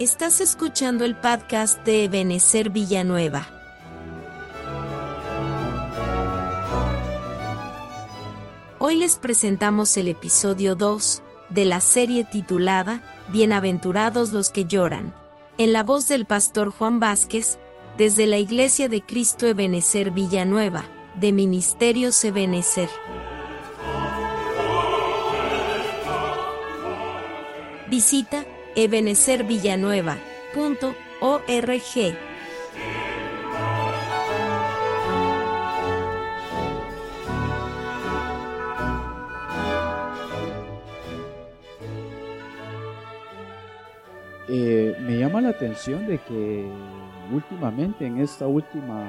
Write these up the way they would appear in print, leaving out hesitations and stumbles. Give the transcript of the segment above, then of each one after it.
Estás escuchando el podcast de Ebenezer Villanueva. Hoy les presentamos el episodio 2 de la serie titulada Bienaventurados los que lloran, en la voz del pastor Juan Vázquez, desde la Iglesia de Cristo Ebenezer Villanueva, de Ministerios Ebenezer. Visita ebenezervillanueva.org. Me llama la atención de que últimamente, en esta última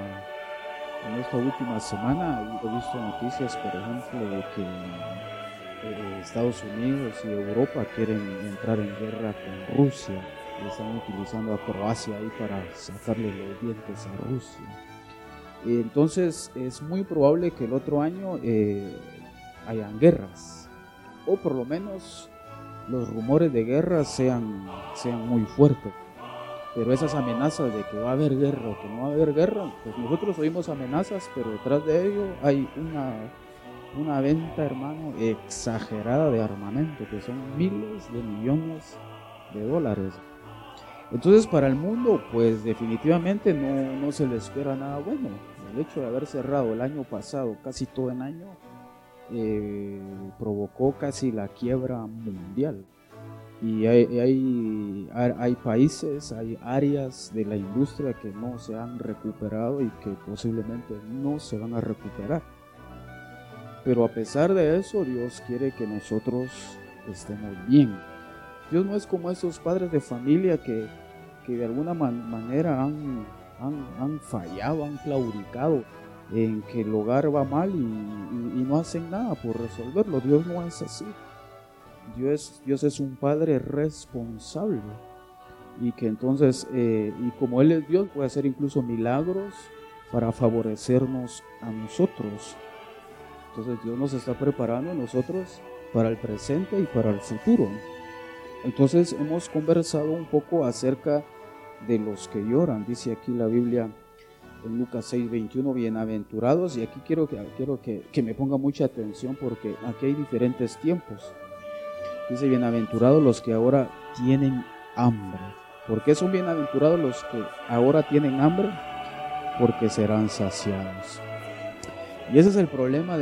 semana, he visto noticias, por ejemplo, de que Estados Unidos y Europa quieren entrar en guerra con Rusia y están utilizando a Croacia ahí para sacarle los dientes a Rusia. Entonces es muy probable que el otro año hayan guerras, o por lo menos los rumores de guerra sean muy fuertes. Pero esas amenazas de que va a haber guerra o que no va a haber guerra, pues nosotros oímos amenazas, pero detrás de ello hay una venta, hermano, exagerada de armamento, que son miles de millones de dólares. Entonces para el mundo, pues definitivamente no se le espera nada bueno. El hecho de haber cerrado el año pasado, casi todo el año, provocó casi la quiebra mundial. Y hay países, hay áreas de la industria que no se han recuperado y que posiblemente no se van a recuperar. Pero a pesar de eso, Dios quiere que nosotros estemos bien. Dios no es como esos padres de familia que de alguna manera han fallado, han claudicado en que el hogar va mal y no hacen nada por resolverlo. Dios no es así. Dios es un Padre responsable y que entonces, y como Él es Dios, puede hacer incluso milagros para favorecernos a nosotros. Entonces Dios nos está preparando a nosotros para el presente y para el futuro. Entonces hemos conversado un poco acerca de los que lloran. Dice aquí la Biblia en Lucas 6:21, bienaventurados, y aquí quiero que me ponga mucha atención porque aquí hay diferentes tiempos. Dice, bienaventurados los que ahora tienen hambre. ¿Por qué son bienaventurados los que ahora tienen hambre? Porque serán saciados. Y ese es el problema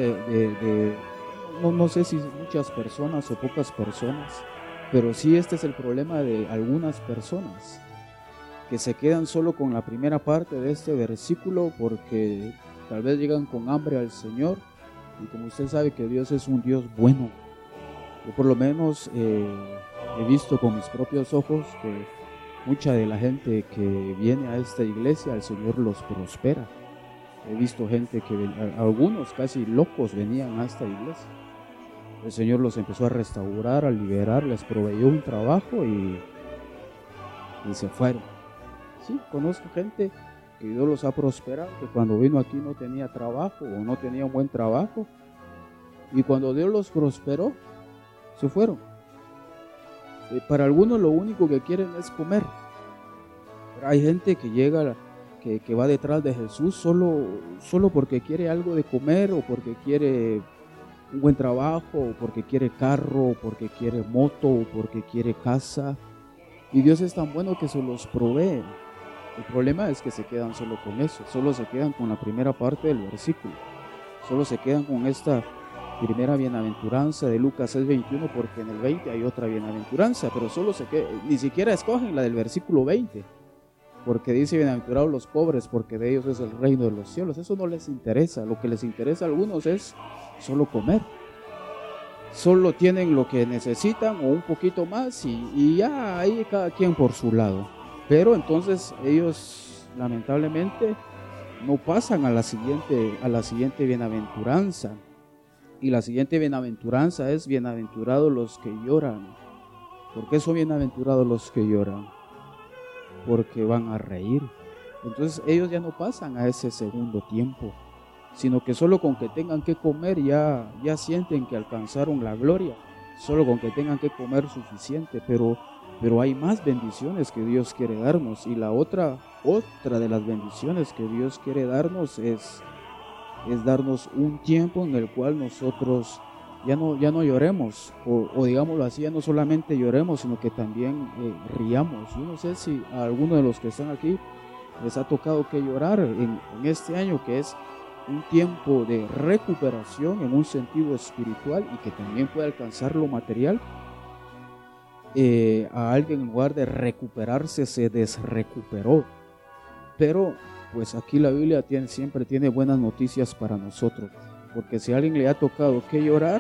no sé si muchas personas o pocas personas, pero sí este es el problema de algunas personas, que se quedan solo con la primera parte de este versículo porque tal vez llegan con hambre al Señor, y como usted sabe que Dios es un Dios bueno. Yo por lo menos he visto con mis propios ojos que mucha de la gente que viene a esta iglesia, el Señor los prospera. He visto gente que algunos casi locos venían a esta iglesia. El Señor los empezó a restaurar, a liberar, les proveyó un trabajo y se fueron. Sí, conozco gente que Dios los ha prosperado, que cuando vino aquí no tenía trabajo o no tenía un buen trabajo, y cuando Dios los prosperó, se fueron. Para algunos lo único que quieren es comer. Pero hay gente que llega, que va detrás de Jesús solo porque quiere algo de comer, o porque quiere un buen trabajo, o porque quiere carro, o porque quiere moto, o porque quiere casa. Y Dios es tan bueno que se los provee. El problema es que se quedan solo con eso, solo se quedan con la primera parte del versículo, solo se quedan con esta primera bienaventuranza de Lucas 6:21, porque en el 20 hay otra bienaventuranza, pero ni siquiera escogen la del versículo 20, porque dice bienaventurados los pobres, porque de ellos es el reino de los cielos. Eso no les interesa. Lo que les interesa a algunos es solo comer, solo tienen lo que necesitan o un poquito más, y ya ahí cada quien por su lado. Pero entonces ellos lamentablemente no pasan a la siguiente bienaventuranza. Y la siguiente bienaventuranza es bienaventurados los que lloran. ¿Por qué son bienaventurados los que lloran? Porque van a reír. Entonces ellos ya no pasan a ese segundo tiempo, sino que solo con que tengan que comer ya sienten que alcanzaron la gloria. Solo con que tengan que comer suficiente, pero pero hay más bendiciones que Dios quiere darnos, y la otra de las bendiciones que Dios quiere darnos es darnos un tiempo en el cual nosotros ya no lloremos, o digámoslo así, ya no solamente lloremos, sino que también riamos. Yo no sé si a alguno de los que están aquí les ha tocado que llorar en este año, que es un tiempo de recuperación en un sentido espiritual y que también puede alcanzar lo material. A alguien, en lugar de recuperarse, se desrecuperó. Pero pues aquí la Biblia siempre tiene buenas noticias para nosotros, porque si a alguien le ha tocado que llorar,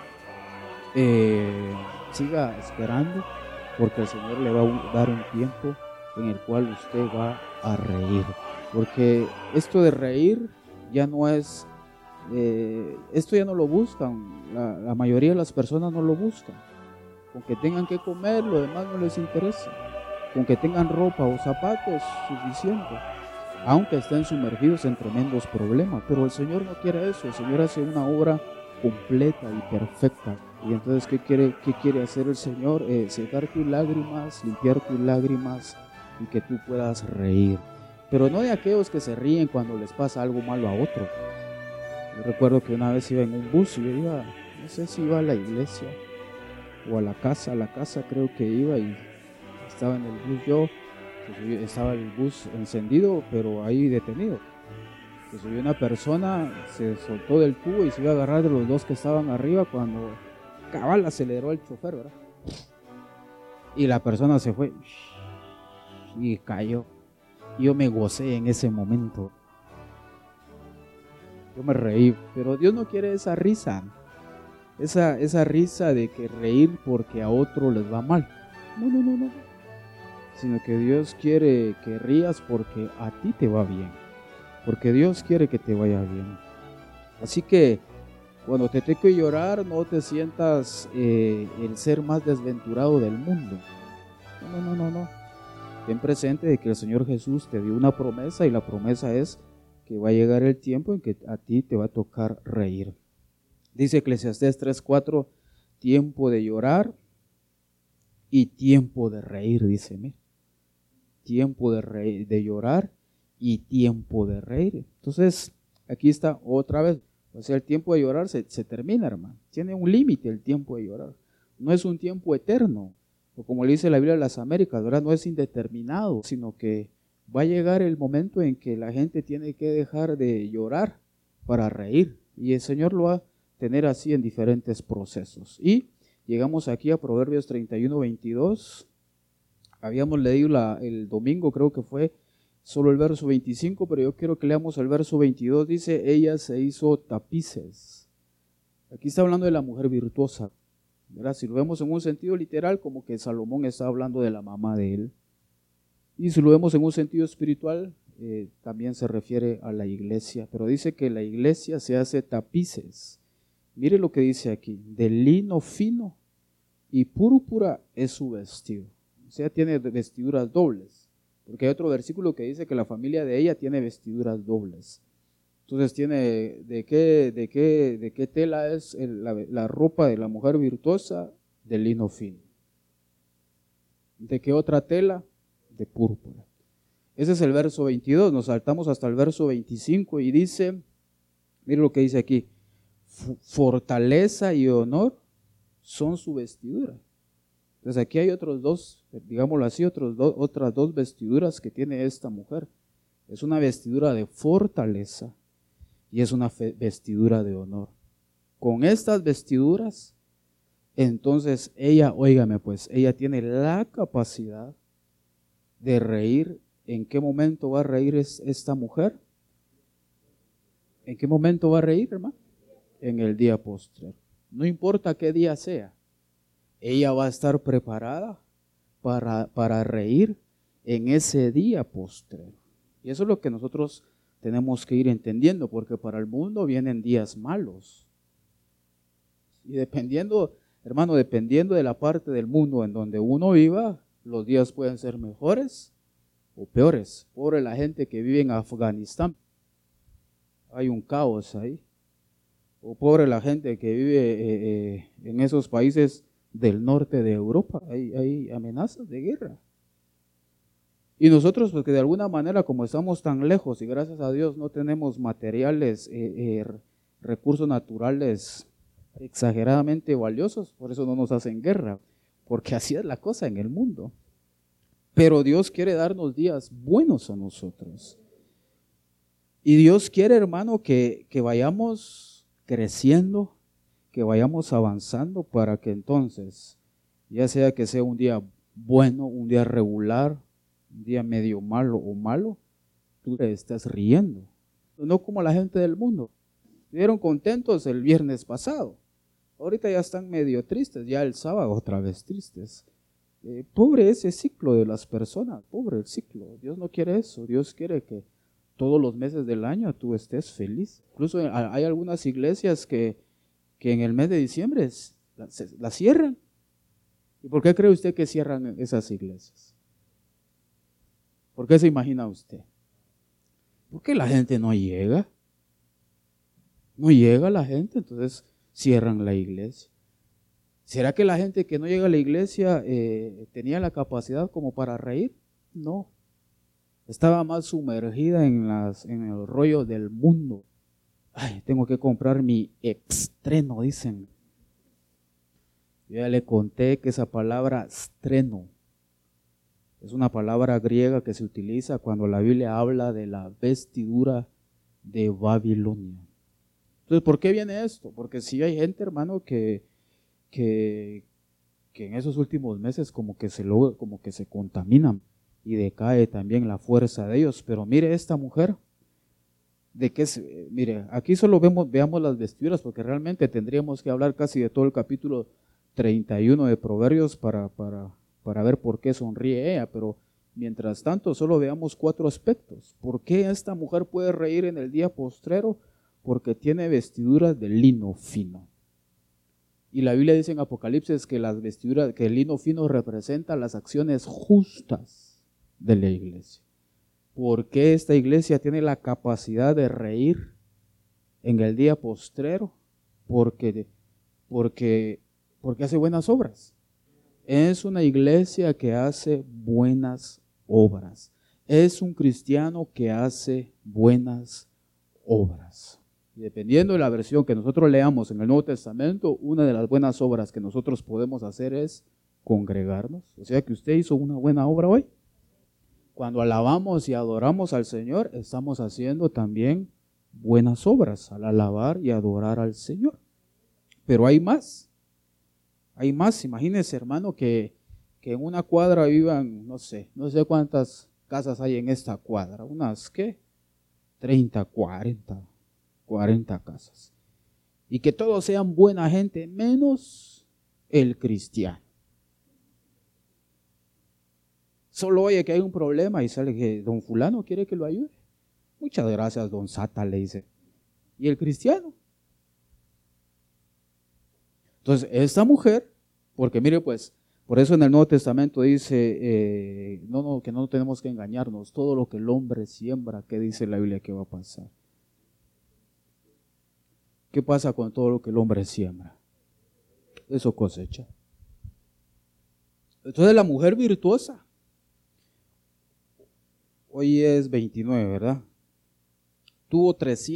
siga esperando, porque el Señor le va a dar un tiempo en el cual usted va a reír, porque esto de reír ya no es, esto ya no lo buscan, la mayoría de las personas no lo buscan. Con que tengan que comer, lo demás no les interesa. Con que tengan ropa o zapatos, suficiente, aunque estén sumergidos en tremendos problemas. Pero el Señor no quiere eso. El Señor hace una obra completa y perfecta. Y entonces, ¿qué quiere hacer el Señor? Secar tus lágrimas, limpiar tus lágrimas, y que tú puedas reír. Pero no de aquellos que se ríen cuando les pasa algo malo a otro. Yo recuerdo que una vez iba en un bus y yo iba, no sé si iba a la iglesia o a la casa creo que iba, y estaba en el bus yo, estaba el bus encendido pero ahí detenido. Se subió una persona, se soltó del tubo y se iba a agarrar de los dos que estaban arriba cuando cabal aceleró el chofer, ¿verdad? Y la persona se fue y cayó. Yo me gocé en ese momento. Yo me reí, pero Dios no quiere esa risa. Esa risa de que reír porque a otro les va mal. No. Sino que Dios quiere que rías porque a ti te va bien. Porque Dios quiere que te vaya bien. Así que cuando te toque llorar, no te sientas el ser más desventurado del mundo. No. Ten presente de que el Señor Jesús te dio una promesa, y la promesa es que va a llegar el tiempo en que a ti te va a tocar reír. Dice Eclesiastés 3:4, tiempo de llorar y tiempo de reír, dice, mira. Tiempo de llorar y tiempo de reír. Entonces, aquí está otra vez. O sea, el tiempo de llorar se termina, hermano. Tiene un límite el tiempo de llorar. No es un tiempo eterno. O como le dice la Biblia de las Américas, ¿verdad? No es indeterminado, sino que va a llegar el momento en que la gente tiene que dejar de llorar para reír. Y el Señor lo va a tener así en diferentes procesos. Y llegamos aquí a Proverbios 31:22. Habíamos leído el domingo, creo que fue solo el verso 25, pero yo quiero que leamos el verso 22. Dice, ella se hizo tapices. Aquí está hablando de la mujer virtuosa, ¿verdad? Si lo vemos en un sentido literal, como que Salomón está hablando de la mamá de él. Y si lo vemos en un sentido espiritual, también se refiere a la iglesia. Pero dice que la iglesia se hace tapices. Mire lo que dice aquí, de lino fino y púrpura es su vestido. O sea, tiene vestiduras dobles, porque hay otro versículo que dice que la familia de ella tiene vestiduras dobles. Entonces tiene, ¿de qué tela es la ropa de la mujer virtuosa? De lino fino. ¿De qué otra tela? De púrpura. Ese es el verso 22, nos saltamos hasta el verso 25 y dice, mire lo que dice aquí, fortaleza y honor son su vestidura. Entonces aquí hay otros dos, digámoslo así, otras dos vestiduras que tiene esta mujer. Es una vestidura de fortaleza y es una vestidura de honor. Con estas vestiduras, entonces ella, óigame pues, ella tiene la capacidad de reír. ¿En qué momento va a reír esta mujer? ¿En qué momento va a reír, hermano? En el día postrero. No importa qué día sea. Ella va a estar preparada para reír en ese día postrero. Y eso es lo que nosotros tenemos que ir entendiendo, porque para el mundo vienen días malos. Y dependiendo de la parte del mundo en donde uno viva, los días pueden ser mejores o peores. Pobre la gente que vive en Afganistán. Hay un caos ahí. O pobre la gente que vive en esos países del norte de Europa. Hay amenazas de guerra. Y nosotros, porque de alguna manera, como estamos tan lejos y gracias a Dios no tenemos materiales, recursos naturales exageradamente valiosos, por eso no nos hacen guerra, porque así es la cosa en el mundo. Pero Dios quiere darnos días buenos a nosotros. Y Dios quiere, hermano, que vayamos creciendo, que vayamos avanzando para que entonces, ya sea que sea un día bueno, un día regular, un día medio malo o malo, tú te estás riendo. No como la gente del mundo. Estuvieron contentos el viernes pasado. Ahorita ya están medio tristes, ya el sábado otra vez tristes. Pobre ese ciclo de las personas, pobre el ciclo. Dios no quiere eso. Dios quiere que todos los meses del año tú estés feliz. Incluso hay algunas iglesias que en el mes de diciembre la cierran. ¿Y por qué cree usted que cierran esas iglesias? ¿Por qué se imagina usted? Porque la gente no llega. No llega la gente, entonces cierran la iglesia. ¿Será que la gente que no llega a la iglesia tenía la capacidad como para reír? No. Estaba más sumergida en el rollo del mundo. Ay, tengo que comprar mi estreno, dicen. Yo ya le conté que esa palabra estreno es una palabra griega que se utiliza cuando la Biblia habla de la vestidura de Babilonia. Entonces, ¿por qué viene esto? Porque sí hay gente, hermano, que en esos últimos meses como que se contaminan y decae también la fuerza de ellos. Pero mire esta mujer, mire, aquí solo veamos las vestiduras, porque realmente tendríamos que hablar casi de todo el capítulo 31 de Proverbios para ver por qué sonríe ella, pero mientras tanto solo veamos 4 aspectos. ¿Por qué esta mujer puede reír en el día postrero? Porque tiene vestiduras de lino fino. Y la Biblia dice en Apocalipsis que las vestiduras, que el lino fino representa las acciones justas de la iglesia. ¿Por qué esta iglesia tiene la capacidad de reír en el día postrero? Porque hace buenas obras. Es una iglesia que hace buenas obras. Es un cristiano que hace buenas obras. Y dependiendo de la versión que nosotros leamos en el Nuevo Testamento, una de las buenas obras que nosotros podemos hacer es congregarnos. O sea que usted hizo una buena obra hoy. Cuando alabamos y adoramos al Señor, estamos haciendo también buenas obras al alabar y adorar al Señor. Pero hay más. Hay más. Imagínese, hermano, que en una cuadra vivan, no sé cuántas casas hay en esta cuadra. Unas, ¿qué? 30, 40 casas. Y que todos sean buena gente, menos el cristiano. Solo oye que hay un problema y sale que don fulano quiere que lo ayude. Muchas gracias, don Sata, le dice. ¿Y el cristiano? Entonces, esta mujer, porque mire pues, por eso en el Nuevo Testamento dice, que no tenemos que engañarnos, todo lo que el hombre siembra, ¿qué dice la Biblia que va a pasar? ¿Qué pasa con todo lo que el hombre siembra? Eso cosecha. Entonces la mujer virtuosa, hoy es 29, ¿verdad? Tuvo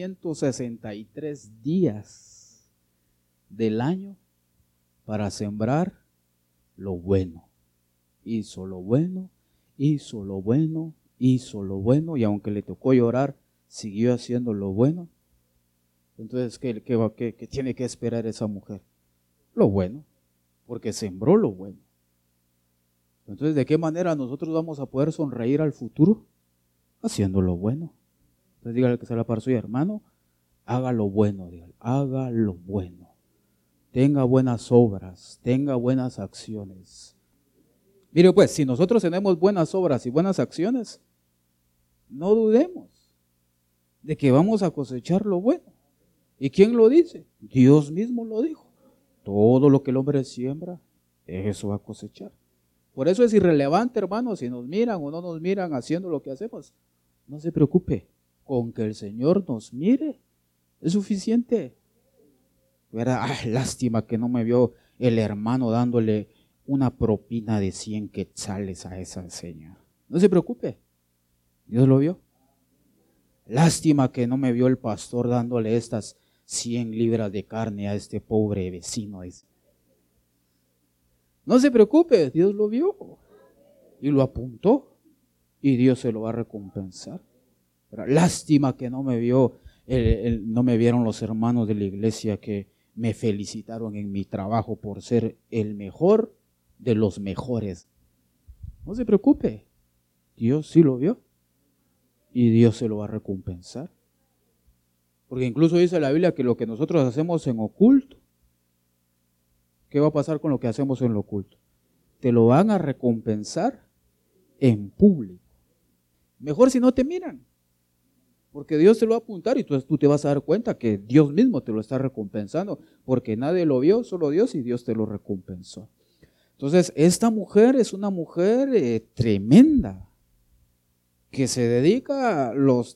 363 días del año para sembrar lo bueno. Hizo lo bueno, hizo lo bueno, hizo lo bueno, y aunque le tocó llorar, siguió haciendo lo bueno. Entonces, ¿qué tiene que esperar esa mujer? Lo bueno, porque sembró lo bueno. Entonces, ¿de qué manera nosotros vamos a poder sonreír al futuro? Haciendo lo bueno. Entonces, dígale que se la para su hermano, haga lo bueno, dígale, haga lo bueno. Tenga buenas obras, tenga buenas acciones. Mire pues, si nosotros tenemos buenas obras y buenas acciones, no dudemos de que vamos a cosechar lo bueno. ¿Y quién lo dice? Dios mismo lo dijo. Todo lo que el hombre siembra, eso va a cosechar. Por eso es irrelevante, hermano, si nos miran o no nos miran haciendo lo que hacemos. No se preocupe, con que el Señor nos mire, es suficiente. ¿verdad? Ay, lástima que no me vio el hermano dándole una propina de 100 quetzales a esa señora. No se preocupe, Dios lo vio. Lástima que no me vio el pastor dándole estas 100 libras de carne a este pobre vecino. No se preocupe, Dios lo vio y lo apuntó y Dios se lo va a recompensar. Pero lástima que no me vio, no me vieron los hermanos de la iglesia que me felicitaron en mi trabajo por ser el mejor de los mejores. No se preocupe, Dios sí lo vio y Dios se lo va a recompensar. Porque incluso dice la Biblia que lo que nosotros hacemos en oculto, ¿qué va a pasar con lo que hacemos en lo oculto? Te lo van a recompensar en público. Mejor si no te miran, porque Dios te lo va a apuntar y tú te vas a dar cuenta que Dios mismo te lo está recompensando, porque nadie lo vio, solo Dios, y Dios te lo recompensó. Entonces, esta mujer es una mujer tremenda, que se dedica los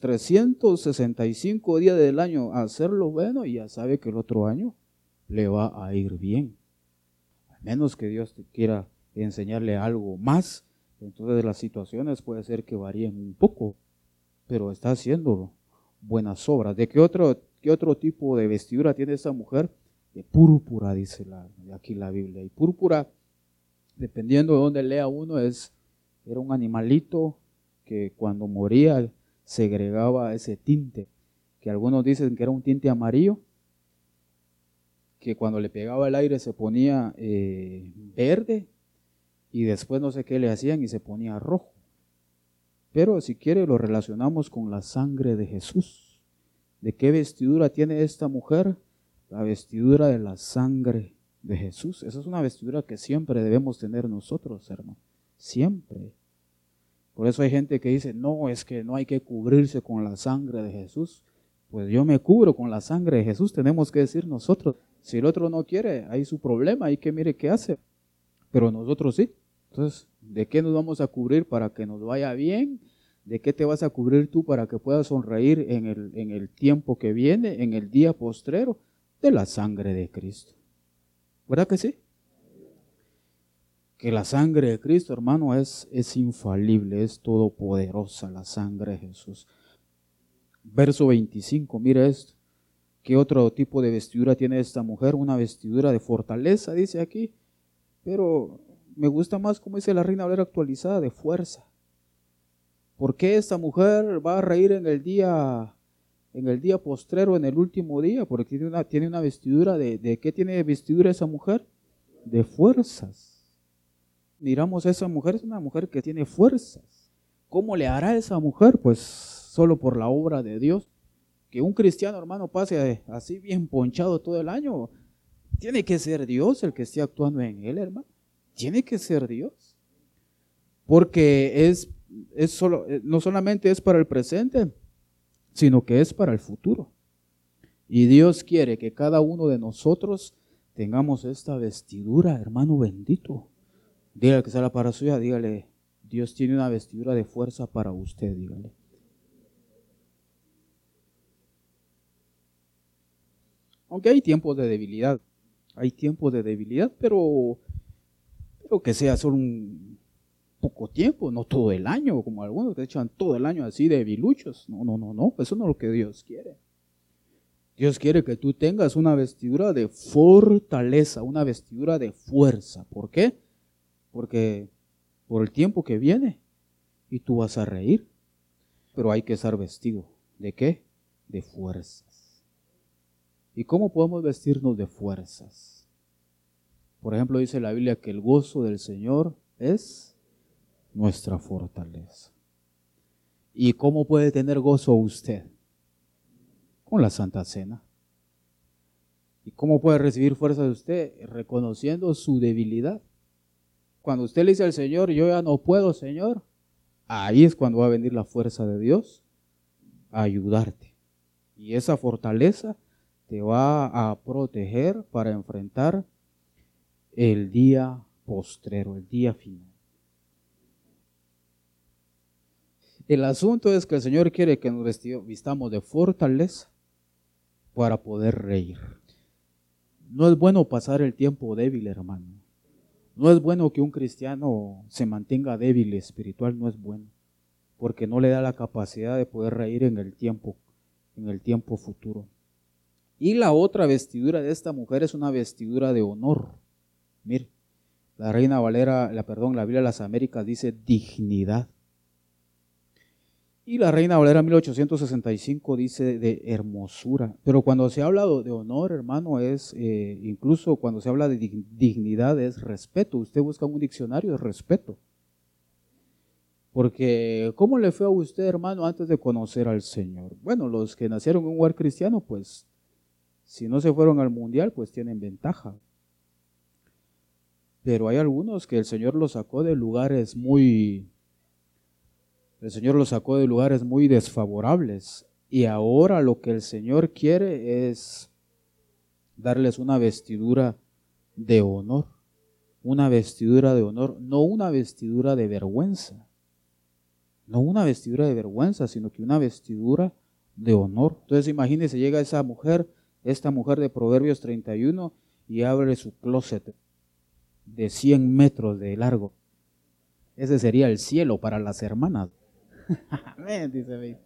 365 días del año a hacer lo bueno y ya sabe que el otro año le va a ir bien. A menos que Dios te quiera enseñarle algo más, entonces las situaciones puede ser que varíen un poco, pero está haciendo buenas obras. ¿De qué otro tipo de vestidura tiene esta mujer? De púrpura, dice aquí la Biblia. Y púrpura, dependiendo de dónde lea uno, era un animalito que cuando moría segregaba ese tinte, que algunos dicen que era un tinte amarillo, que cuando le pegaba el aire se ponía verde y después no sé qué le hacían y se ponía rojo. Pero si quiere lo relacionamos con la sangre de Jesús. ¿De qué vestidura tiene esta mujer? La vestidura de la sangre de Jesús. Esa es una vestidura que siempre debemos tener nosotros, hermano. Siempre. Por eso hay gente que dice, no, es que no hay que cubrirse con la sangre de Jesús. Pues yo me cubro con la sangre de Jesús, tenemos que decir nosotros. Si el otro no quiere, hay su problema, hay que mire qué hace. Pero nosotros sí. Entonces, ¿de qué nos vamos a cubrir para que nos vaya bien? ¿De qué te vas a cubrir tú para que puedas sonreír en el tiempo que viene, en el día postrero? De la sangre de Cristo. ¿Verdad que sí? Que la sangre de Cristo, hermano, es infalible, es todopoderosa la sangre de Jesús. Verso 25, mira esto. ¿Qué otro tipo de vestidura tiene esta mujer? Una vestidura de fortaleza, dice aquí. Pero me gusta más, como dice la Reina Valera actualizada, de fuerza. ¿Por qué esta mujer va a reír en el día postrero, en el último día? Porque tiene una vestidura ¿de qué tiene vestidura esa mujer? De fuerzas. Miramos a esa mujer, es una mujer que tiene fuerzas. ¿Cómo le hará esa mujer? Pues solo por la obra de Dios. Que un cristiano, hermano, pase así bien ponchado todo el año, tiene que ser Dios el que esté actuando en él, hermano. Tiene que ser Dios. Porque no solamente es para el presente, sino que es para el futuro. Y Dios quiere que cada uno de nosotros tengamos esta vestidura, hermano bendito. Dígale que sea la para suya, dígale, Dios tiene una vestidura de fuerza para usted, dígale. Aunque hay tiempos de debilidad, pero que sea solo un poco tiempo, no todo el año, como algunos que echan todo el año así de debiluchos. No, eso no es lo que Dios quiere. Dios quiere que tú tengas una vestidura de fortaleza, una vestidura de fuerza. ¿Por qué? Porque por el tiempo que viene y tú vas a reír, pero hay que estar vestido. ¿De qué? De fuerzas. ¿Y cómo podemos vestirnos de fuerzas? Por ejemplo, dice la Biblia que el gozo del Señor es nuestra fortaleza. ¿Y cómo puede tener gozo usted? Con la Santa Cena. ¿Y cómo puede recibir fuerza de usted? Reconociendo su debilidad. Cuando usted le dice al Señor, yo ya no puedo, Señor, ahí es cuando va a venir la fuerza de Dios a ayudarte. Y esa fortaleza te va a proteger para enfrentar el día postrero, el día final. El asunto es que el Señor quiere que nos vistamos de fortaleza para poder reír. No es bueno pasar el tiempo débil, hermano. No es bueno que un cristiano se mantenga débil espiritual, no es bueno, porque no le da la capacidad de poder reír en el tiempo futuro. Y la otra vestidura de esta mujer es una vestidura de honor. Mire, la Reina Valera, la Biblia de las Américas dice dignidad. Y la Reina Valera 1865 dice de hermosura. Pero cuando se habla de honor, hermano, es incluso cuando se habla de dignidad es respeto. Usted busca un diccionario de respeto. Porque, ¿cómo le fue a usted, hermano, antes de conocer al Señor? Bueno, los que nacieron en un hogar cristiano, pues, si no se fueron al mundial, pues tienen ventaja. Pero hay algunos que el Señor los sacó de lugares muy desfavorables. Y ahora lo que el Señor quiere es darles una vestidura de honor. Una vestidura de honor, no una vestidura de vergüenza. No una vestidura de vergüenza, sino que una vestidura de honor. Entonces imagínense, llega esta mujer de Proverbios 31 y abre su closet de 100 metros de largo. Ese sería el cielo para las hermanas. Amén, dice.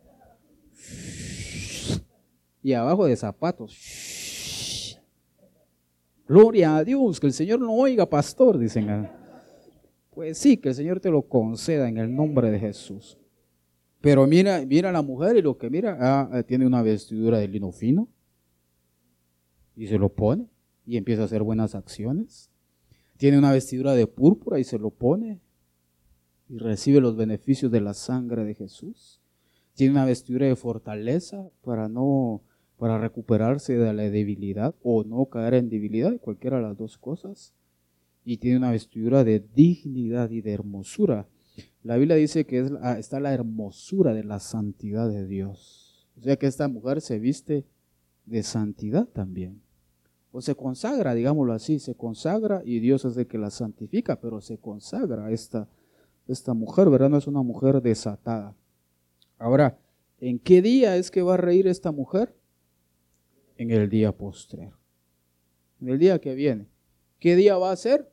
Y abajo de zapatos. Gloria a Dios, que el Señor no oiga, pastor, dicen. Pues sí, que el Señor te lo conceda en el nombre de Jesús. Pero mira la mujer y lo que mira, tiene una vestidura de lino fino y se lo pone y empieza a hacer buenas acciones. Tiene una vestidura de púrpura y se lo pone y recibe los beneficios de la sangre de Jesús. Tiene una vestidura de fortaleza para recuperarse de la debilidad o no caer en debilidad, cualquiera de las dos cosas. Y tiene una vestidura de dignidad y de hermosura. La Biblia dice que está la hermosura de la santidad de Dios. O sea que esta mujer se viste de santidad también. O se consagra, digámoslo así, se consagra y Dios es el que la santifica, pero se consagra esta mujer, ¿verdad? No es una mujer desatada. Ahora, ¿en qué día es que va a reír esta mujer? En el día postrero. En el día que viene. ¿Qué día va a ser?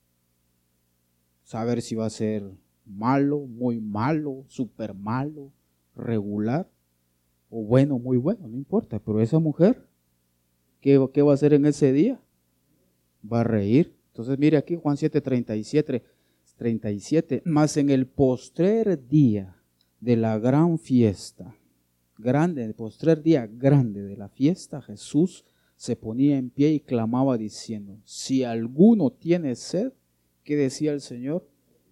Saber si va a ser malo, muy malo, súper malo, regular, o bueno, muy bueno, no importa. Pero esa mujer, ¿qué va a hacer en ese día? Va a reír. Entonces mire aquí Juan 7:37, mas en el postrer día de la gran fiesta, el postrer día grande de la fiesta, Jesús se ponía en pie y clamaba diciendo, si alguno tiene sed, ¿qué decía el Señor?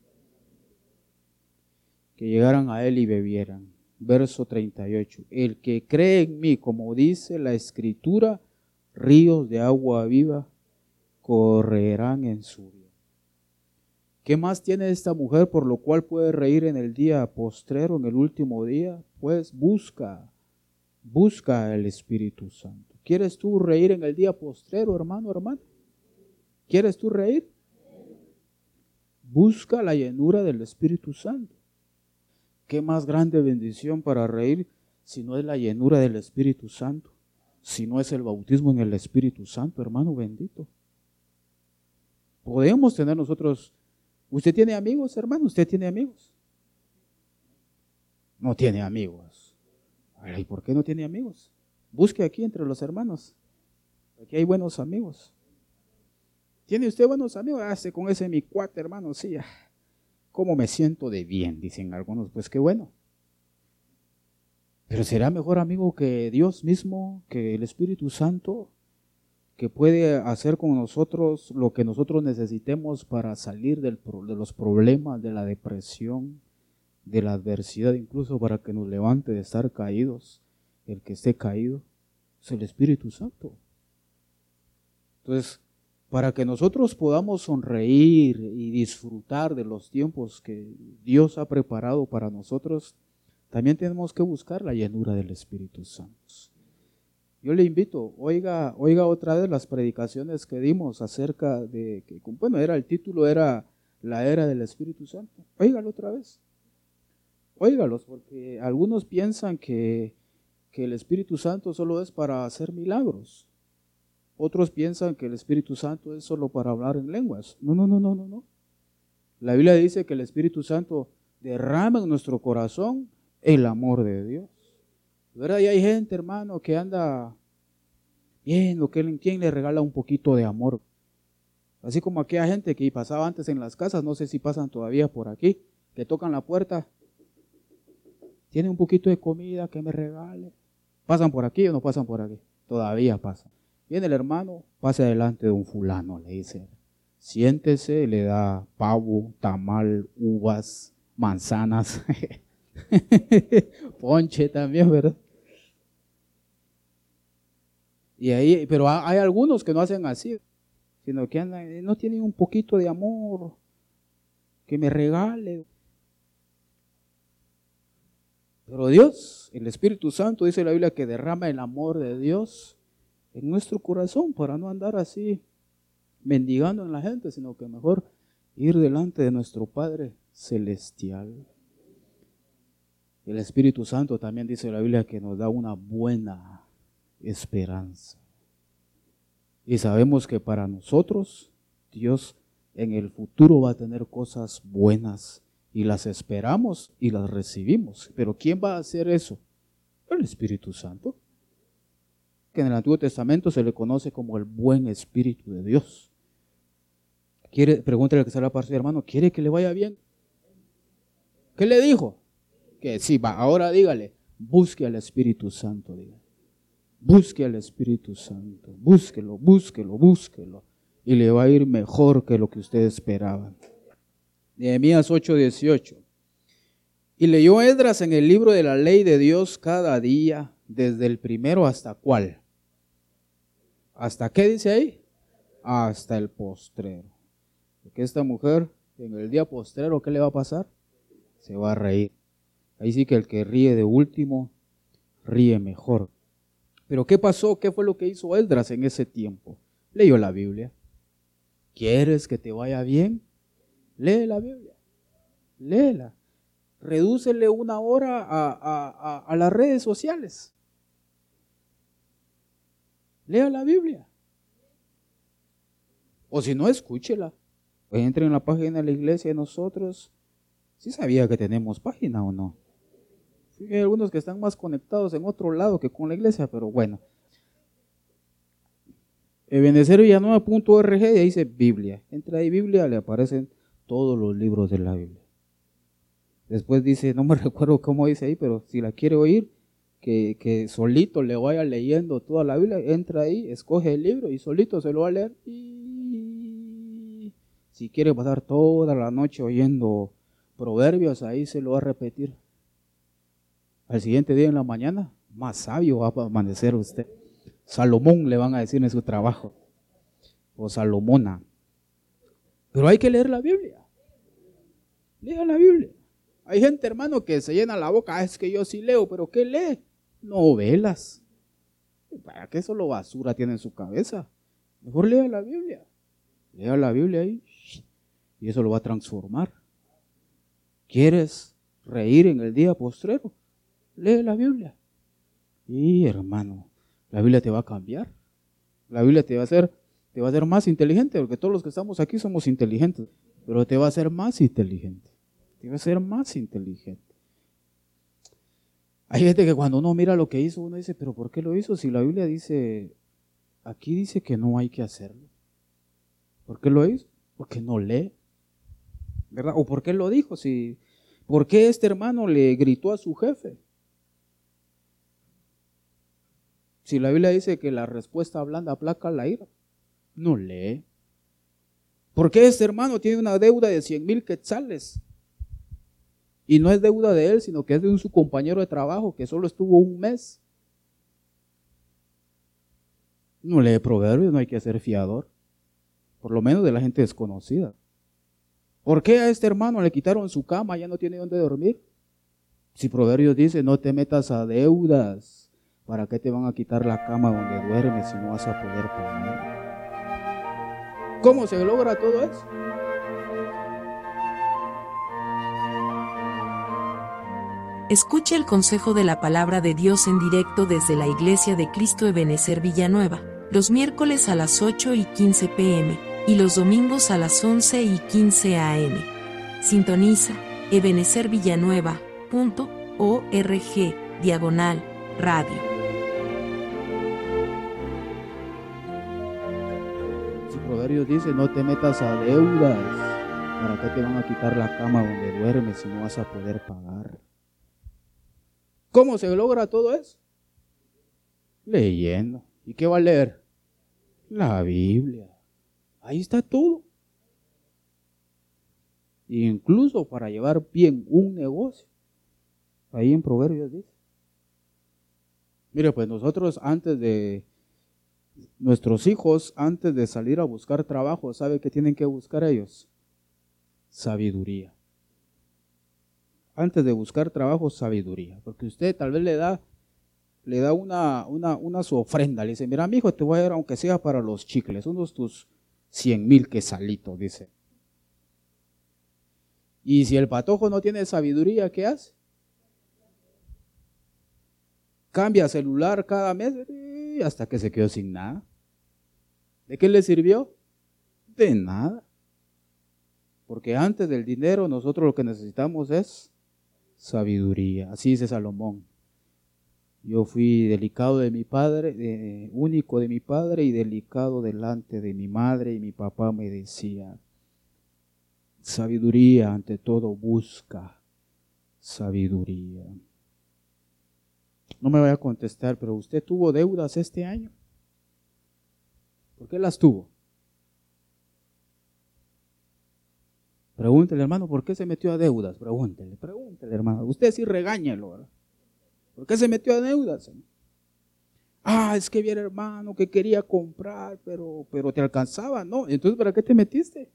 Que llegaran a Él y bebieran. Verso 38, el que cree en mí, como dice la Escritura, ríos de agua viva correrán en su vida. ¿Qué más tiene esta mujer por lo cual puede reír en el día postrero, en el último día? Pues busca el Espíritu Santo. ¿Quieres tú reír en el día postrero, hermano? ¿Quieres tú reír? Busca la llenura del Espíritu Santo. ¿Qué más grande bendición para reír si no es la llenura del Espíritu Santo? Si no es el bautismo en el Espíritu Santo, hermano bendito. Podemos tener nosotros. ¿Usted tiene amigos, hermano? ¿Usted tiene amigos? No tiene amigos. ¿Y por qué no tiene amigos? Busque aquí entre los hermanos. Aquí hay buenos amigos. ¿Tiene usted buenos amigos? Con ese mi cuate, hermano, sí. ¿Cómo me siento de bien? Dicen algunos. Pues qué bueno. Pero ¿será mejor amigo que Dios mismo, que el Espíritu Santo, que puede hacer con nosotros lo que nosotros necesitemos para salir de los problemas, de la depresión, de la adversidad, incluso para que nos levante de estar caídos? El que esté caído es el Espíritu Santo. Entonces, para que nosotros podamos sonreír y disfrutar de los tiempos que Dios ha preparado para nosotros, también tenemos que buscar la llenura del Espíritu Santo. Yo le invito, oiga otra vez las predicaciones que dimos acerca de que, bueno, el título era la era del Espíritu Santo. Óigalo otra vez. Óigalos, porque algunos piensan que el Espíritu Santo solo es para hacer milagros. Otros piensan que el Espíritu Santo es solo para hablar en lenguas. No, no, no, no, no, no. La Biblia dice que el Espíritu Santo derrama en nuestro corazón el amor de Dios. ¿Verdad? Y hay gente, hermano, que anda viendo quién le regala un poquito de amor. Así como aquella gente que pasaba antes en las casas, no sé si pasan todavía por aquí, que tocan la puerta. ¿Tiene un poquito de comida que me regale? ¿Pasan por aquí o no pasan por aquí? Todavía pasan. Viene el hermano, pase adelante de un fulano, le dice. Siéntese, le da pavo, tamal, uvas, manzanas, ponche también, ¿verdad? Y ahí, pero hay algunos que no hacen así, sino que andan, no tienen un poquito de amor, que me regale. Pero Dios, el Espíritu Santo, dice la Biblia que derrama el amor de Dios en nuestro corazón para no andar así mendigando en la gente, sino que mejor ir delante de nuestro Padre Celestial. El Espíritu Santo también dice la Biblia que nos da una buena esperanza. Y sabemos que para nosotros Dios en el futuro va a tener cosas buenas y las esperamos y las recibimos. Pero ¿quién va a hacer eso? El Espíritu Santo, que en el Antiguo Testamento se le conoce como el buen Espíritu de Dios. Pregúntale al que está a la par, hermano, ¿quiere que le vaya bien? ¿Qué le dijo? Que sí, va, ahora dígale, busque al Espíritu Santo, dígale. Busque al Espíritu Santo, búsquelo, búsquelo, búsquelo, y le va a ir mejor que lo que usted esperaba. Nehemías 8:18. Y leyó Esdras en el libro de la ley de Dios cada día, desde el primero hasta ¿cuál? ¿Hasta qué dice ahí? Hasta el postrero. Porque esta mujer, en el día postrero, ¿qué le va a pasar? Se va a reír. Ahí sí que el que ríe de último, ríe mejor. Pero ¿qué pasó? ¿Qué fue lo que hizo Esdras en ese tiempo? Leyó la Biblia. ¿Quieres que te vaya bien? Lee la Biblia. Léela. Redúcele una hora a las redes sociales. Lea la Biblia. O si no, escúchela. Pues entre en la página de la iglesia de nosotros. ¿Sí sabía que tenemos página o no? Sí, hay algunos que están más conectados en otro lado que con la iglesia, pero bueno. Ebenecervillanueva.org y ahí dice Biblia. Entra ahí Biblia, le aparecen todos los libros de la Biblia. Después dice, no me recuerdo cómo dice ahí, pero si la quiere oír, que solito le vaya leyendo toda la Biblia, entra ahí, escoge el libro y solito se lo va a leer. Y si quiere pasar toda la noche oyendo proverbios, ahí se lo va a repetir. Al siguiente día en la mañana, más sabio va a amanecer usted. Salomón le van a decir en su trabajo, o Salomona. Pero hay que leer la Biblia. Lea la Biblia. Hay gente, hermano, que se llena la boca, es que yo sí leo, pero ¿qué lee? Novelas. ¿Para qué solo basura tiene en su cabeza? Mejor lea la Biblia. Lea la Biblia ahí y eso lo va a transformar. ¿Quieres reír en el día postrero? Lee la Biblia. Y hermano, la Biblia te va a cambiar. La Biblia te va a hacer más inteligente, porque todos los que estamos aquí somos inteligentes, pero te va a hacer más inteligente. Te va a hacer más inteligente. Hay gente que cuando uno mira lo que hizo, uno dice, pero ¿por qué lo hizo? Si la Biblia dice, aquí dice que no hay que hacerlo. ¿Por qué lo hizo? Porque no lee. ¿Verdad? ¿O por qué lo dijo? ¿Por qué este hermano le gritó a su jefe? Si la Biblia dice que la respuesta blanda aplaca la ira, no lee. ¿Por qué este hermano tiene una deuda de 100,000 quetzales? Y no es deuda de él, sino que es de su compañero de trabajo que solo estuvo un mes. No lee proverbios, no hay que ser fiador. Por lo menos de la gente desconocida. ¿Por qué a este hermano le quitaron su cama, ya no tiene dónde dormir? Si Proverbios dice, no te metas a deudas. ¿Para qué te van a quitar la cama donde duermes si no vas a poder pagar? ¿Cómo se logra todo eso? Escuche el consejo de la palabra de Dios en directo desde la Iglesia de Cristo Ebenecer Villanueva, los miércoles a las 8:15 p.m. y los domingos a las 11:15 a.m. Sintoniza ebenecervillanueva.org/radio. Si Proverbios dice, no te metas a deudas, ¿para qué te van a quitar la cama donde duermes si no vas a poder pagar? ¿Cómo se logra todo eso? Leyendo. ¿Y qué va a leer? La Biblia. Ahí está todo. Incluso para llevar bien un negocio. Ahí en Proverbios dice. Mire, pues nuestros hijos, antes de salir a buscar trabajo, ¿sabe qué tienen que buscar ellos? Sabiduría. Antes de buscar trabajo, sabiduría. Porque usted tal vez le da su ofrenda. Le dice, mira, mijo, te voy a dar, aunque sea para los chicles, unos tus 100,000 quesalitos, dice. Y si el patojo no tiene sabiduría, ¿qué hace? Cambia celular cada mes hasta que se quedó sin nada. ¿De qué le sirvió? De nada. Porque antes del dinero nosotros lo que necesitamos es sabiduría. Así dice Salomón. Yo fui delicado de mi padre, único de mi padre y delicado delante de mi madre, y mi papá me decía, sabiduría ante todo, busca sabiduría. No me vaya a contestar, pero ¿usted tuvo deudas este año? ¿Por qué las tuvo? Pregúntele, hermano, ¿por qué se metió a deudas? Pregúntele, hermano. Usted sí regáñelo, ¿verdad? ¿Por qué se metió a deudas? Es que viera, hermano, que quería comprar, pero te alcanzaba, ¿no? Entonces, ¿para qué te metiste?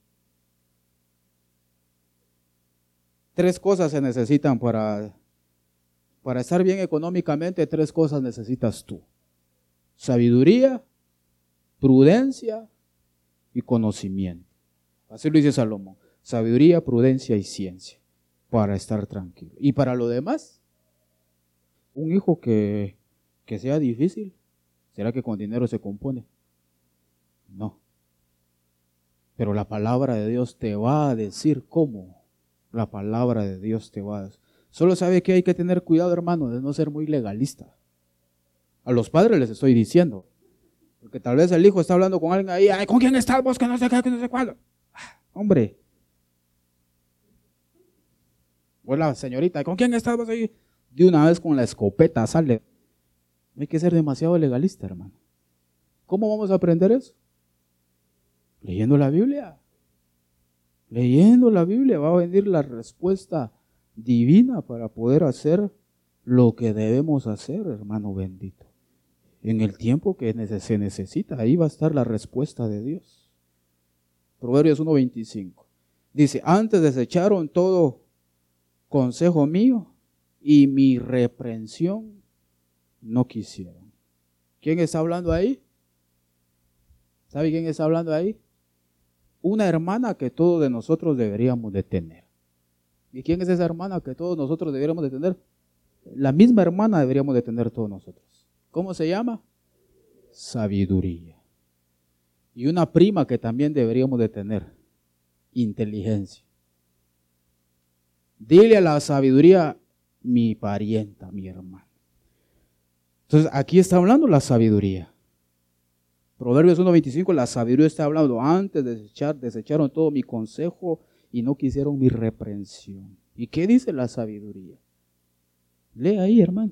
3 cosas se necesitan para estar bien económicamente. 3 cosas necesitas tú: sabiduría, prudencia y conocimiento. Así lo dice Salomón: sabiduría, prudencia y ciencia, para estar tranquilo. Y para lo demás, un hijo que sea difícil, ¿será que con dinero se compone? No. Pero la palabra de Dios te va a decir cómo. La palabra de Dios te va a decir. Solo sabe que hay que tener cuidado, hermano, de no ser muy legalista. A los padres les estoy diciendo. Porque tal vez el hijo está hablando con alguien ahí, ¿con quién estás vos? Que no sé qué, que no sé cuándo. Hombre. Hola, señorita, ¿con quién estás vos ahí? De una vez con la escopeta sale. No hay que ser demasiado legalista, hermano. ¿Cómo vamos a aprender eso? Leyendo la Biblia. Leyendo la Biblia va a venir la respuesta divina para poder hacer lo que debemos hacer, hermano bendito. En el tiempo que se necesita, ahí va a estar la respuesta de Dios. Proverbios 1:25. Dice, antes desecharon todo consejo mío y mi reprensión no quisieron. ¿Quién está hablando ahí? ¿Sabe quién está hablando ahí? Una hermana que todos de nosotros deberíamos de tener. ¿Y quién es esa hermana que todos nosotros deberíamos de tener? La misma hermana deberíamos de tener todos nosotros. ¿Cómo se llama? Sabiduría. Y una prima que también deberíamos de tener: inteligencia. Dile a la sabiduría, mi parienta, mi hermano. Entonces aquí está hablando la sabiduría. Proverbios 1:25, la sabiduría está hablando: antes de desecharon todo mi consejo y no quisieron mi reprensión. ¿Y qué dice la sabiduría? Lee ahí, hermano.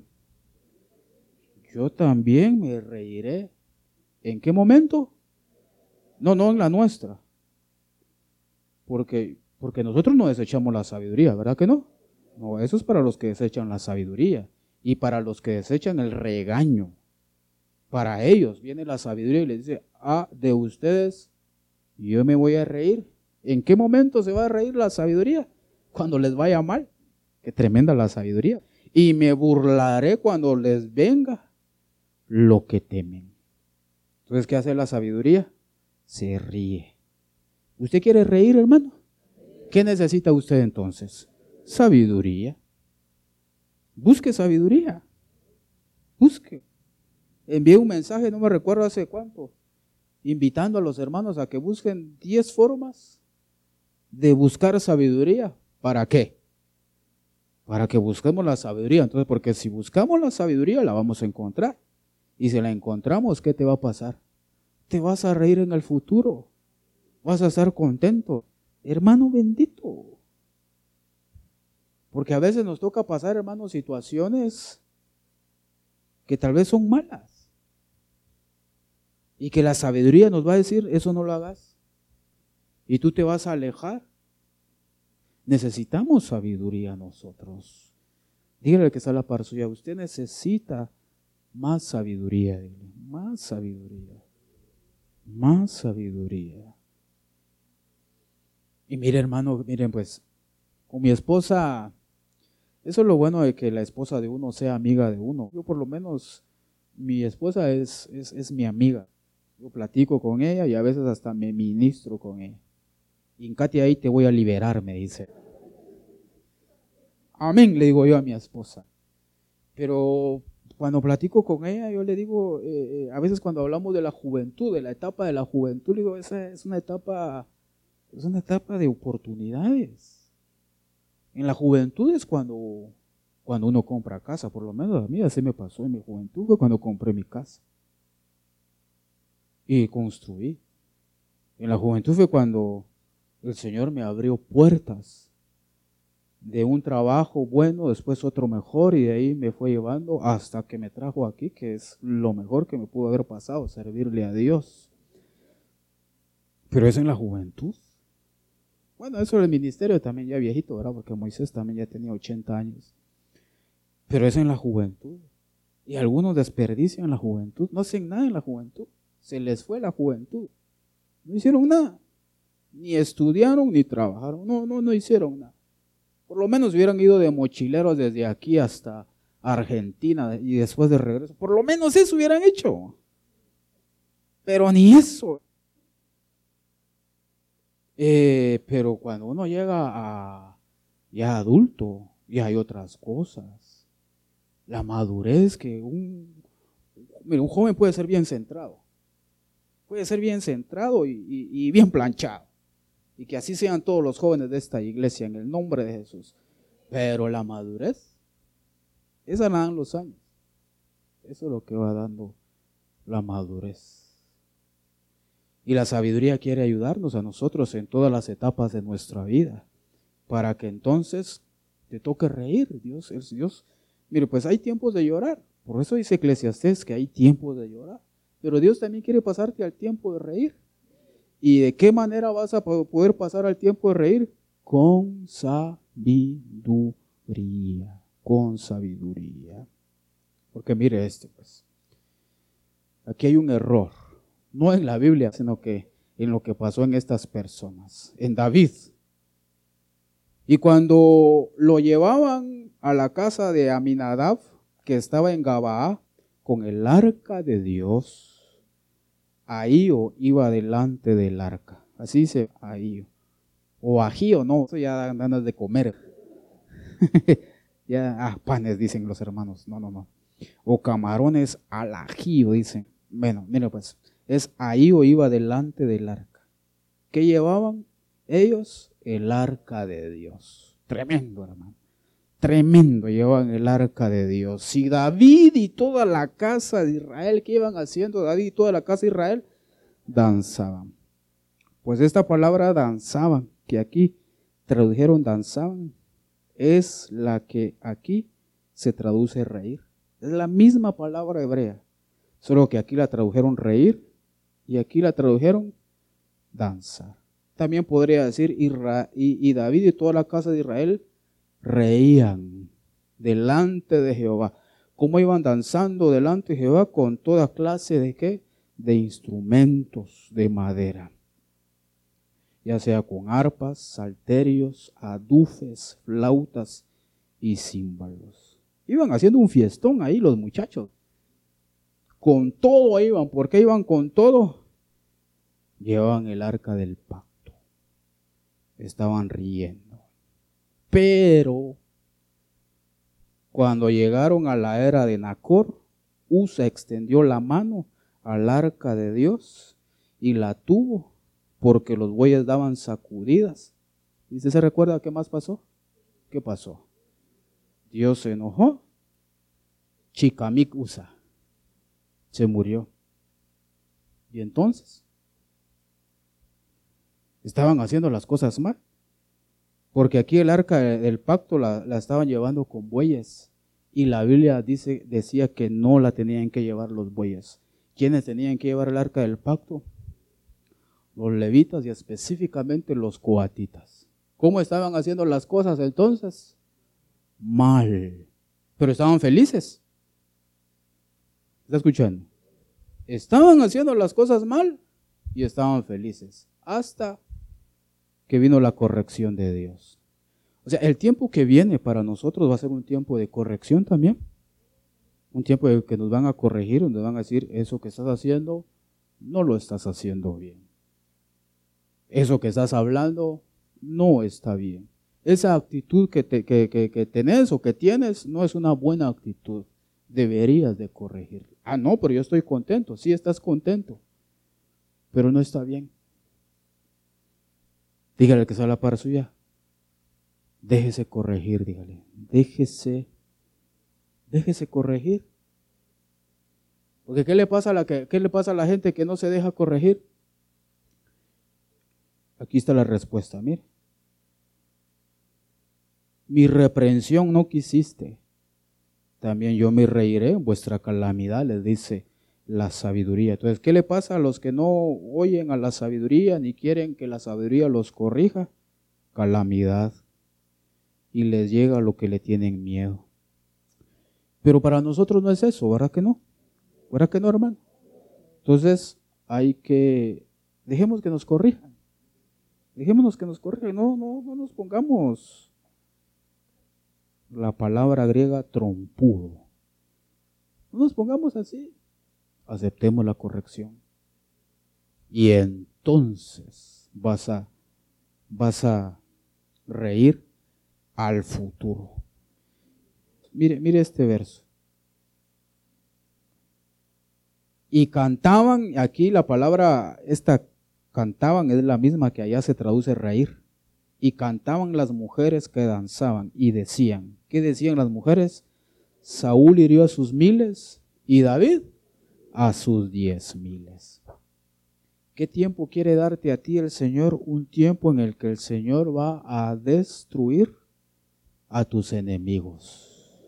Yo también me reiré. ¿En qué momento? No en la nuestra. Porque nosotros no desechamos la sabiduría, ¿verdad que no? No, eso es para los que desechan la sabiduría y para los que desechan el regaño. Para ellos viene la sabiduría y les dice, de ustedes yo me voy a reír. ¿En qué momento se va a reír la sabiduría? Cuando les vaya mal. Qué tremenda la sabiduría. Y me burlaré cuando les venga lo que temen. Entonces, ¿qué hace la sabiduría? Se ríe. ¿Usted quiere reír, hermano? ¿Qué necesita usted entonces? Sabiduría. Busque sabiduría. Busque. Envié un mensaje, no me recuerdo hace cuánto, invitando a los hermanos a que busquen 10 formas de buscar sabiduría. ¿Para qué? Para que busquemos la sabiduría. Entonces, porque si buscamos la sabiduría, la vamos a encontrar. Y si la encontramos, ¿qué te va a pasar? Te vas a reír en el futuro. Vas a estar contento. Hermano bendito. Porque a veces nos toca pasar, hermano, situaciones que tal vez son malas. Y que la sabiduría nos va a decir, eso no lo hagas. Y tú te vas a alejar. Necesitamos sabiduría nosotros. Dígale que está a la par suya, usted necesita más sabiduría, más sabiduría, más sabiduría. Y mire, hermano, miren pues, con mi esposa, eso es lo bueno de que la esposa de uno sea amiga de uno. Yo por lo menos, mi esposa es mi amiga. Yo platico con ella y a veces hasta me ministro con ella. Y Katy, ahí te voy a liberar, me dice. Amén, le digo yo a mi esposa. Pero cuando platico con ella, yo le digo, a veces cuando hablamos de la juventud, de la etapa de la juventud, le digo, esa es una etapa de oportunidades. En la juventud es cuando uno compra casa, por lo menos a mí así me pasó en mi juventud, fue cuando compré mi casa y construí. En la juventud fue cuando el Señor me abrió puertas de un trabajo bueno, después otro mejor, y de ahí me fue llevando hasta que me trajo aquí, que es lo mejor que me pudo haber pasado, servirle a Dios. Pero eso en la juventud. Bueno, eso del ministerio también ya viejito, ¿verdad? Porque Moisés también ya tenía 80 años. Pero eso en la juventud. Y algunos desperdician la juventud, no hacen nada en la juventud. Se les fue la juventud. No hicieron nada. Ni estudiaron ni trabajaron. No hicieron nada. Por lo menos hubieran ido de mochileros desde aquí hasta Argentina y después de regreso. Por lo menos eso hubieran hecho. Pero ni eso. Pero cuando uno llega a ya adulto, ya hay otras cosas. La madurez que un joven puede ser bien centrado. Puede ser bien centrado y bien planchado. Y que así sean todos los jóvenes de esta iglesia en el nombre de Jesús. Pero la madurez, esa la dan los años. Eso es lo que va dando la madurez. Y la sabiduría quiere ayudarnos a nosotros en todas las etapas de nuestra vida. Para que entonces te toque reír. Dios es Dios. Mire, pues hay tiempos de llorar. Por eso dice Eclesiastés que hay tiempos de llorar. Pero Dios también quiere pasarte al tiempo de reír. ¿Y de qué manera vas a poder pasar al tiempo de reír? Con sabiduría. Con sabiduría. Porque mire pues. Aquí hay un error. No en la Biblia, sino que en lo que pasó en estas personas. En David. Y cuando lo llevaban a la casa de Aminadab, que estaba en Gabaá, con el arca de Dios, Ahío iba delante del arca. Así dice Ahío. O Ajío, no, eso ya dan ganas de comer. Panes dicen los hermanos. No. O camarones al ajío dicen. Bueno, mira pues, es Ahío iba delante del arca. ¿Qué llevaban ellos? El arca de Dios. Tremendo, hermano. Tremendo, llevaban el arca de Dios. Y David y toda la casa de Israel, ¿qué iban haciendo David y toda la casa de Israel? Danzaban. Pues esta palabra danzaban, que aquí tradujeron danzaban, es la que aquí se traduce reír. Es la misma palabra hebrea, solo que aquí la tradujeron reír y aquí la tradujeron danzar. También podría decir, y David y toda la casa de Israel reían delante de Jehová. ¿Cómo iban danzando delante de Jehová? Con toda clase de ¿qué? De instrumentos de madera. Ya sea con arpas, salterios, adufes, flautas y címbalos. Iban haciendo un fiestón ahí los muchachos. Con todo iban. ¿Por qué iban con todo? Llevaban el arca del pacto. Estaban riendo. Pero cuando llegaron a la era de Nacor, Usa extendió la mano al arca de Dios y la tuvo porque los bueyes daban sacudidas. ¿Y usted se recuerda qué más pasó? ¿Qué pasó? Dios se enojó. Chicamic Usa se murió. Y entonces estaban haciendo las cosas mal. Porque aquí el arca del pacto la estaban llevando con bueyes. Y la Biblia decía que no la tenían que llevar los bueyes. ¿Quiénes tenían que llevar el arca del pacto? Los levitas y específicamente los coatitas. ¿Cómo estaban haciendo las cosas entonces? Mal. Pero estaban felices. ¿Está escuchando? Estaban haciendo las cosas mal y estaban felices. Hasta que vino la corrección de Dios. O sea, el tiempo que viene para nosotros va a ser un tiempo de corrección también. Un tiempo de que nos van a corregir, donde van a decir, eso que estás haciendo, no lo estás haciendo bien. Eso que estás hablando, no está bien. Esa actitud que tenés o que tienes, no es una buena actitud. Deberías de corregir. Ah, no, pero yo estoy contento. Sí, estás contento, pero no está bien. Dígale al que está a la par suya, déjese corregir, dígale, déjese corregir. Porque ¿qué le pasa a la gente que no se deja corregir? Aquí está la respuesta, mire. Mi reprensión no quisiste, también yo me reiré en vuestra calamidad, les dice la sabiduría. Entonces, ¿qué le pasa a los que no oyen a la sabiduría ni quieren que la sabiduría los corrija? Calamidad. Y les llega lo que le tienen miedo. Pero para nosotros no es eso, ¿verdad que no? ¿Verdad que no, hermano? Entonces, dejemos que nos corrijan. Dejémonos que nos corrijan. No nos pongamos la palabra griega trompudo. No nos pongamos así. Aceptemos la corrección. Y entonces vas a reír al futuro. Mire este verso. Y cantaban, aquí la palabra cantaban es la misma que allá se traduce reír. Y cantaban las mujeres que danzaban y decían, ¿qué decían las mujeres? Saúl hirió a sus 1000 y David a sus 10,000. ¿Qué tiempo quiere darte a ti el Señor? Un tiempo en el que el Señor va a destruir a tus enemigos.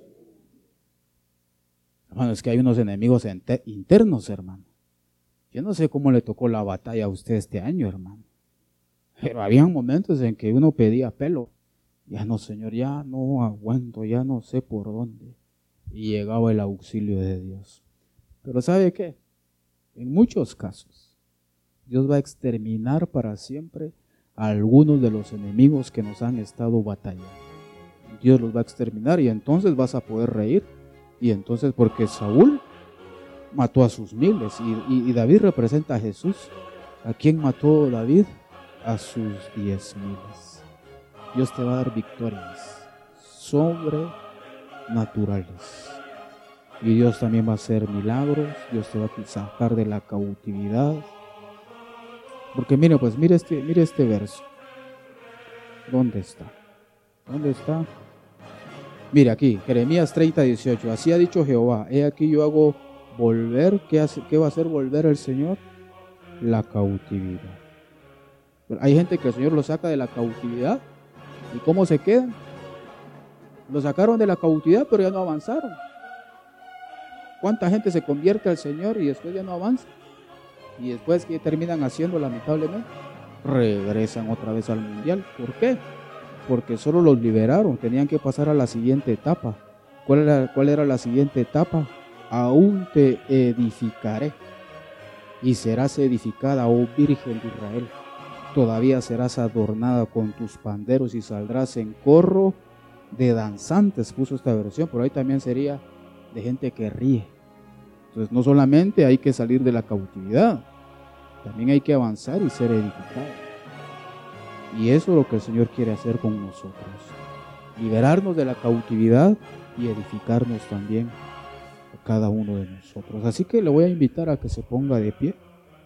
Hermano, es que hay unos enemigos internos, hermano. Yo no sé cómo le tocó la batalla a usted este año, hermano. Pero había momentos en que uno pedía pelo. Ya no, Señor, ya no aguanto, ya no sé por dónde. Y llegaba el auxilio de Dios. Pero ¿sabe qué? En muchos casos, Dios va a exterminar para siempre a algunos de los enemigos que nos han estado batallando. Dios los va a exterminar y entonces vas a poder reír. Y entonces, porque Saúl mató a sus 1000 y David representa a Jesús. ¿A quién mató David? A sus 10,000. Dios te va a dar victorias sobrenaturales. Y Dios también va a hacer milagros. Dios te va a sacar de la cautividad. Porque mire este verso. ¿Dónde está? Mire aquí, Jeremías 30:18. Así ha dicho Jehová, he aquí yo hago volver. ¿Qué va a hacer volver el Señor? La cautividad. Pero hay gente que el Señor lo saca de la cautividad. ¿Y cómo se quedan? Lo sacaron de la cautividad, pero ya no avanzaron. ¿Cuánta gente se convierte al Señor y después ya no avanza? Y después, ¿qué terminan haciendo lamentablemente? Regresan otra vez al mundial. ¿Por qué? Porque solo los liberaron, tenían que pasar a la siguiente etapa. ¿Cuál era la siguiente etapa? Aún te edificaré y serás edificada, oh Virgen de Israel. Todavía serás adornada con tus panderos y saldrás en corro de danzantes, puso esta versión, pero ahí también sería de gente que ríe. Entonces no solamente hay que salir de la cautividad, también hay que avanzar y ser edificado. Y eso es lo que el Señor quiere hacer con nosotros. Liberarnos de la cautividad y edificarnos también a cada uno de nosotros. Así que le voy a invitar a que se ponga de pie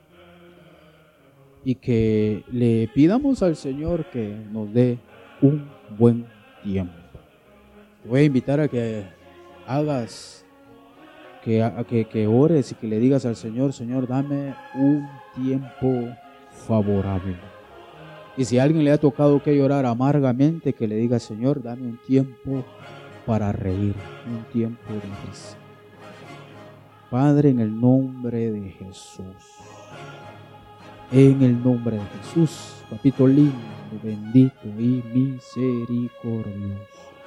y que le pidamos al Señor que nos dé un buen tiempo. Te voy a invitar a que hagas, que ores y que le digas al Señor: Señor, dame un tiempo favorable. Y si a alguien le ha tocado que llorar amargamente, que le diga: Señor, dame un tiempo para reír, un tiempo de risa. Padre, en el nombre de Jesús, en el nombre de Jesús, papito lindo, bendito y misericordioso.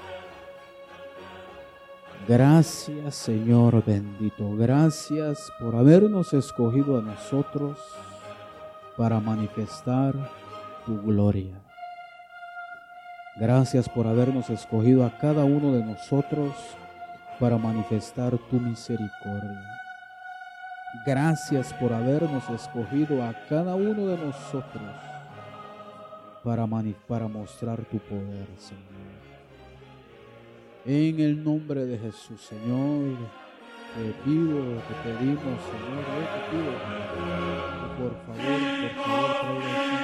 Gracias, Señor bendito, gracias por habernos escogido a nosotros para manifestar tu gloria. Gracias por habernos escogido a cada uno de nosotros para manifestar tu misericordia. Gracias por habernos escogido a cada uno de nosotros para mostrar tu poder, Señor. En el nombre de Jesús, Señor, te pedimos, Señor, te pido que por favor traiga